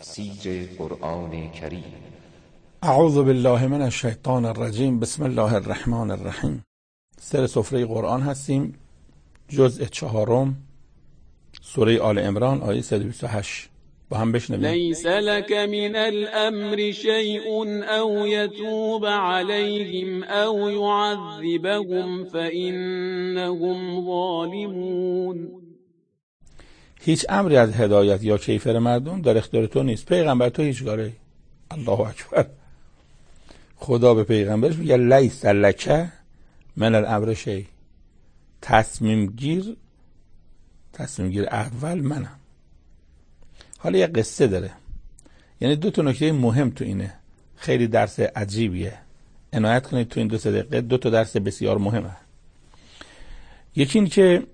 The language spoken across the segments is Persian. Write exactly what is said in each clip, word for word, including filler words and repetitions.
تفسیر قرآن کریم. اعوذ بالله من الشیطان الرجیم. بسم الله الرحمن الرحیم. سر سفره قرآن هستیم، جزء چهارم، سوره آل عمران، آیه صد و بیست و هشت. با هم بشنویم. لیس لک من الامر شیء او یتوب علیهم او یعذبهم فانهم ظالمون. هیچ امری از هدایت یا کیفر مردم در اختیار تو نیست. پیغمبر تو هیچ کاره. الله اکبر. خدا به پیغمبرش میگه لیس لک من الامر شیء. تصمیم گیر تصمیم گیر اول منم. حالا یه قصه داره، یعنی دو تا نکته مهم تو اینه، خیلی درس عجیبیه، عنایت کنید تو این دو سه دقیقه. دو تا درس بسیار مهمه. یکی این که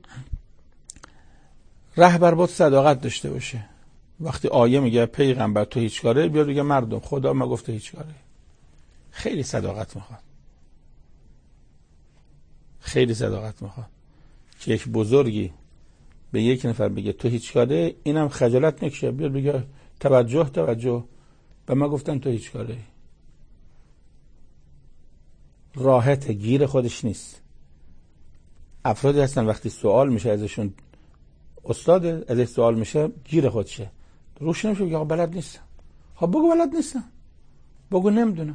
رهبر باید صداقت داشته باشه. وقتی آیه میگه پیغمبر تو هیچ کاره، بیاد بگه مردم خدا ما گفته هیچ کاره. خیلی صداقت میخواد، خیلی صداقت میخواد که یک بزرگی به یک نفر بگه تو هیچ کاره، اینم خجالت نکشه، بیاد بگه توجه توجه به ما گفتن تو هیچ کاره. راحت، گیر خودش نیست. افرادی هستن وقتی سوال میشه ازشون، استاد ازش سوال میشه، گیر خودشه، روش نمیشه بگه آقا بلد نیستم. ها بگو بلد نیستم، بگو نمیدونم.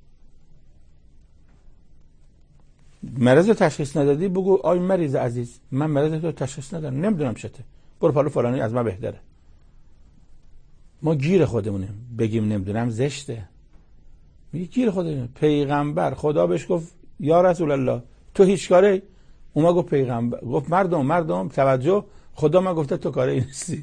مرض تشخیص ندادی بگو آی مریض عزیز من مرض تو تشخیص ندارم، نمیدونم چته، برو پلو فلانی از من بهتره. ما گیر خودمونیم، بگیم نمیدونم زشته. میگه گیر خودمونیم. پیغمبر خدا بهش گفت یا رسول الله تو هیچ کاره، اوما گفت پیغمبر گفت مردم مردم توجه خدا ما گفته تو کاره نیستی.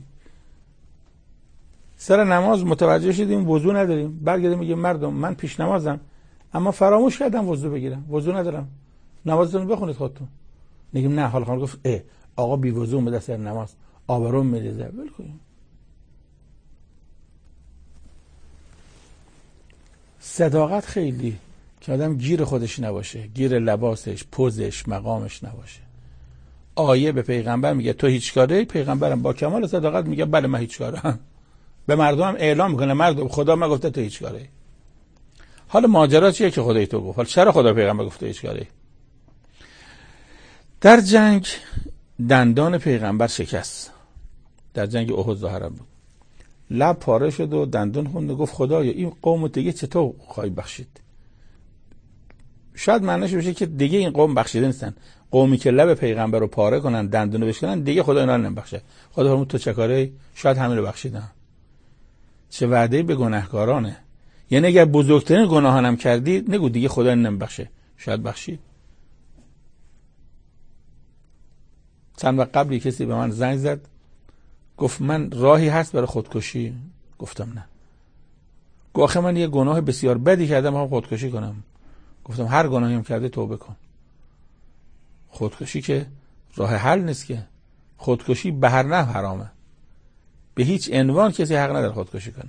سر نماز متوجه شدیم وضو نداریم، برگردیم میگه مردم من پیش نمازم اما فراموش کردم وضو بگیرم، وضو ندارم، نمازتون بخونید خودتون. میگیم نه حالا خانم گفت اه آقا بی وضو اومده سر نماز آبروم میریزه، ول کنیم. صداقت خیلی که آدم گیر خودش نباشه، گیر لباسش، پوزش، مقامش نباشه. آیه به پیغمبر میگه تو هیچ کاره، پیغمبرم با کمال صداقت میگه بله من هیچ کارم. به مردم هم اعلام میکنه مردم خدا ما گفته تو هیچ کاره. حالا ماجرا چیه که خدای تو گفت؟ حالا چرا خدا پیغمبر گفته هیچ کاره؟ در جنگ دندان پیغمبر شکست، در جنگ احد ظاهرا بود، لب پاره شد و دندون خوند و گفت خدایا این قوم دیگه چطور خواهی بخشید؟ شاید معنیش بشه که دیگه این قوم بخشیده نیستن. قومی که لب پیغمبر رو پاره کنن، دندونو بشکنن، دیگه خدا اینا رو نمیبخشه. خدا فرمود تو چه کاری؟ شاید همین رو بخشیدن. چه وعده به گناهکارانه. یعنی اگر بزرگترین گناهانم کردی نگو دیگه خدا نمیبخشه، شاید بخشید. چند وقت قبلی کسی به من زنگ زد گفت من راهی هست برای خودکشی؟ گفتم نه. گفت آخه من یه گناه بسیار بدی کردم هم خودکشی کنم. گفتم هر گناهی هم کرده توبه کن. خودکشی که راه حل نیست که. خودکشی به هر نحو حرامه. به هیچ عنوان کسی حق نداره خودکشی کنه.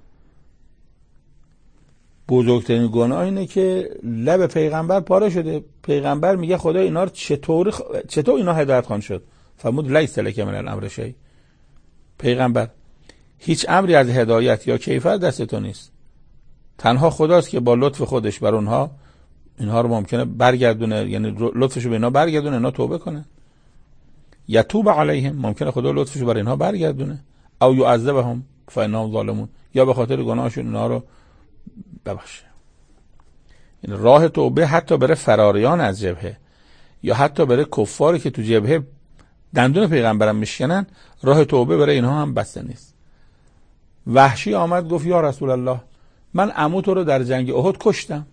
بزرگترین گناه اینه که لب پیغمبر پاره شده. پیغمبر میگه خدا اینا رو چطور خ... چطور اینا هدایت خوان شد؟ فرمود لیس لک من الامر شیء. پیغمبر هیچ امری از هدایت یا کیفر دست تو نیست. تنها خداست که با لطف خودش بر اونها اینها رو ممکنه برگردونه، یعنی لطفش رو به اینا برگردونه، اینا توبه کنه. یتوب علیهم، ممکنه خدا لطفش رو بر اینها برگردونه. او یعذبهم فانهم ظالمون، یا به خاطر گناهشون اینا رو ببخشه. این راه توبه حتی بره فراریان از جبهه یا حتی بره کفاری که تو جبهه دندون پیغمبرم میشکنن، راه توبه برای اینها هم بسته نیست. وحشی آمد گفت یا رسول الله من عمو تو رو در جنگ احد کشتم.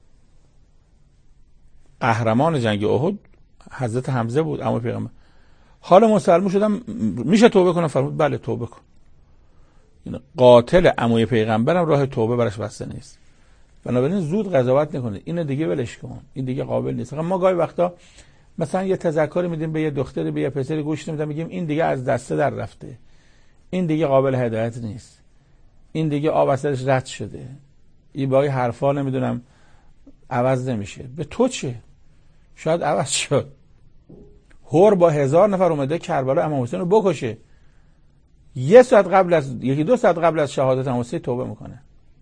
قهرمان جنگ احد حضرت حمزه بود، عمو پیغمبر. حالا مسلمان شدم، میشه توبه کنم؟ فرمود بله توبه کن. این قاتل عموی پیغمبرم راه توبه براش بسته نیست. بنابراین زود قضاوت نکنید، اینو دیگه ولش کن، این دیگه قابل نیست. ما گاهی وقتا مثلا یه تذکری میدیم به یه دختری، به یه پسری، گوش نمیدن، میگیم این دیگه از دسته در رفته، این دیگه قابل هدایت نیست، این دیگه آب از سرش رد شده، این باقی حرفا نمیدونم عوض نمیشه. به تو چه؟ شاید عوض شد. هور با هزار نفر اومده کربلا امام حسین رو بکشه، یه ساعت قبل از یکی دو ساعت قبل از شهادت امام حسین توبه میکنه.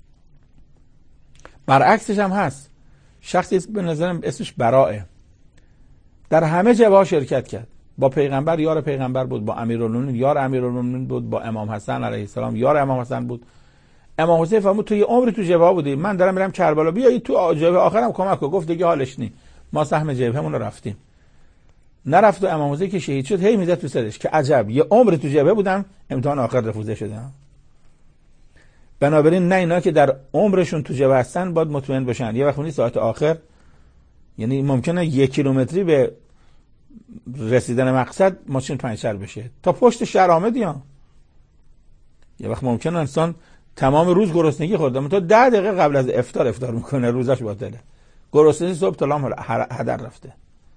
برعکسش هم هست. شخصی به نظرم اسمش براءه، در همه جبهه شرکت کرد. با پیغمبر یار پیغمبر بود، با امیرالمومنین یار امیرالمومنین بود، با امام حسن علیه السلام یار امام حسن بود. امام حسین فرمود تو یه عمری تو جبهه بودی، من دارم میرم کربلا، بیایی تو جبهه آخرم کمک کن. گفت دیگه حالش نی، ما سهم جبهمون رو رفتیم. نرفت و امام حسین که شهید شد هی میزد تو سرش که عجب یه عمر تو جبهه بودم، امتحان آخر رفوزه شدم. بنابراین نه اینا که در عمرشون تو جبهه هستن باید مطمئن باشن یه وقت اون ساعت آخر، یعنی ممکنه یک کیلومتری به رسیدن مقصد ماشین پنچر بشه تا پشت شهر آمدی ها. یه وقت ممکنه انسان تمام روز گرسنگی خورده تا ده دقیقه قبل از افطار افطار میکنه، روزش باطله. گرسنگی صبح تا لام هدر رفته.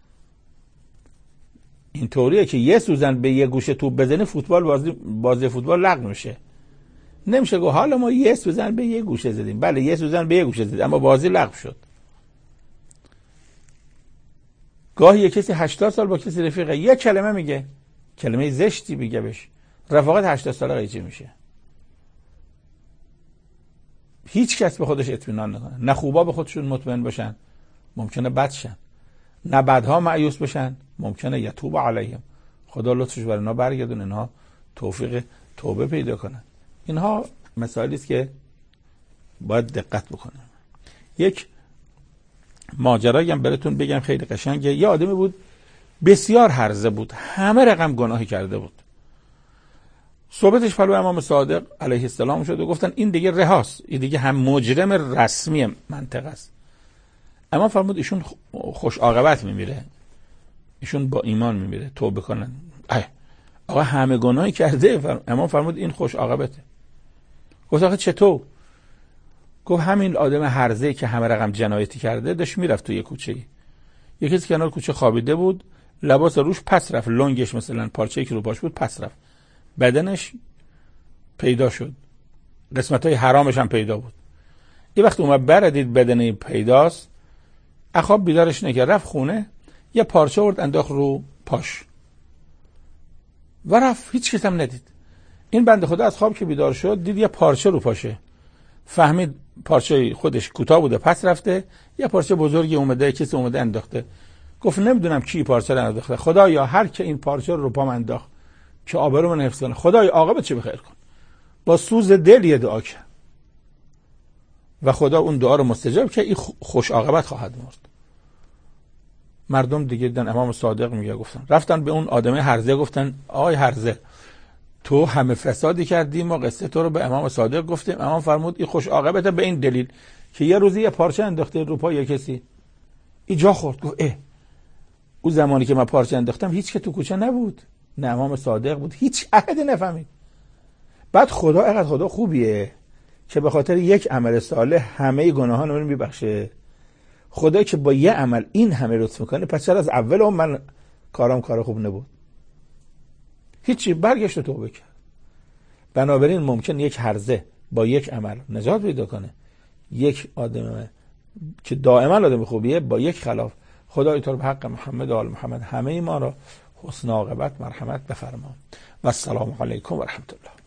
این طوریه که یه سوزن به یه گوشه توپ بزنی فوتبال بازی بازی فوتبال لغو میشه. نمیشه گفت حالا ما یه سوزن به یه گوشه زدیم. بله یه سوزن به یه گوشه زدیم اما بازی لغو شد. گاهی یه کسی هشتاد سال با کسی رفیقه، یه کلمه میگه، کلمه زشتی میگه بهش، رفاقت هشتاد ساله قیچی میشه. هیچ کس به خودش اطمینان نکنه. نه خوبا به خودشون مطمئن باشن، ممکنه بد شن. نه بدها مایوس بشن، ممکنه یتوب علیهم، خدا لطفش بر اینا برگردونه، اینها توفیق توبه پیدا کنن. اینها مسائلی است که باید دقت بکنیم. یک ماجرایی هم براتون بگم خیلی قشنگه. یه آدمی بود بسیار هرزه بود، همه رقم گناهی کرده بود. صحبتش پلو امام صادق علیه السلام شد و گفتن این دیگه رهاست، این دیگه هم مجرم رسمی منطقه است. امام فرمود ایشون خوش عاقبت میمیره، ایشون با ایمان میمیره، توبه کنن. آقا همه گناهی کرده. امام فرمود این خوش عاقبته. گفت آخه چطور؟ گفت همین آدم هرزه که همه رقم جنایتی کرده داشت میرفت تو یه کوچه‌ای، یه کسی کنار کوچه خوابیده بود، لباس روش پس رفت، لنگش مثلا پارچه‌ای که رو پاش بود پس رفت، بدنش پیدا شد، قسمت‌های حرامش هم پیدا بود. یه وقت اومد بردید بدن پیداست، اخواب بیدارش نکرد، رفت خونه یه پارچه آورد انداخت رو پاش و رفت، هیچ کس هم ندید. این بنده خدا از خواب که بیدار شد دید یه پارچه رو پاشه، فهمید پارچه خودش کوتاه بوده پس رفته، یه پارچه بزرگی اومده کسی اومده انداخته. گفت نمیدونم کی پارچه رو انداخته، خدایا هر که این پارچه رو پام انداخت که آبرو من حفظ کنه، خدایا عاقبت چه بخیر کن. با سوز دل یه دعا کرد و خدا اون دعا رو مستجاب کرد، این خوش عاقبت خواهد مرد. مردم دیگه دیدن امام صادق میگه، گفتن رفتن به اون آدمه هرزه گفتن آقای هرزه تو همه فسادی کردی، ما قصه تو رو به امام صادق گفتیم، امام فرمود این خوش عاقبته به این دلیل که یه روزی یه پارچه انداخته رو پای کسی، این جا خورد. گفت اه اون زمانی که من پارچه انداختم هیچ که تو کوچه نبود، نه امام صادق بود، هیچ احدی نفهمید. بعد خدا اینقدر خدا خوبیه که به خاطر یک عمل صالح همه گناهان رو میبخشه. خدایی که با یه عمل این همه لطف میکنه، پس چرا از اول اون من کارم کار خوب نبود؟ هیچی، برگشت و توبه کرد. بنابراین ممکن یک هرزه با یک عمل نجات پیدا کنه، یک آدم که دائما آدم خوبیه با یک خلاف. خدای تو رو به حق محمد و آل محمد همه ما را حسن عاقبت مرحمت بفرما. و السلام علیکم و رحمت الله.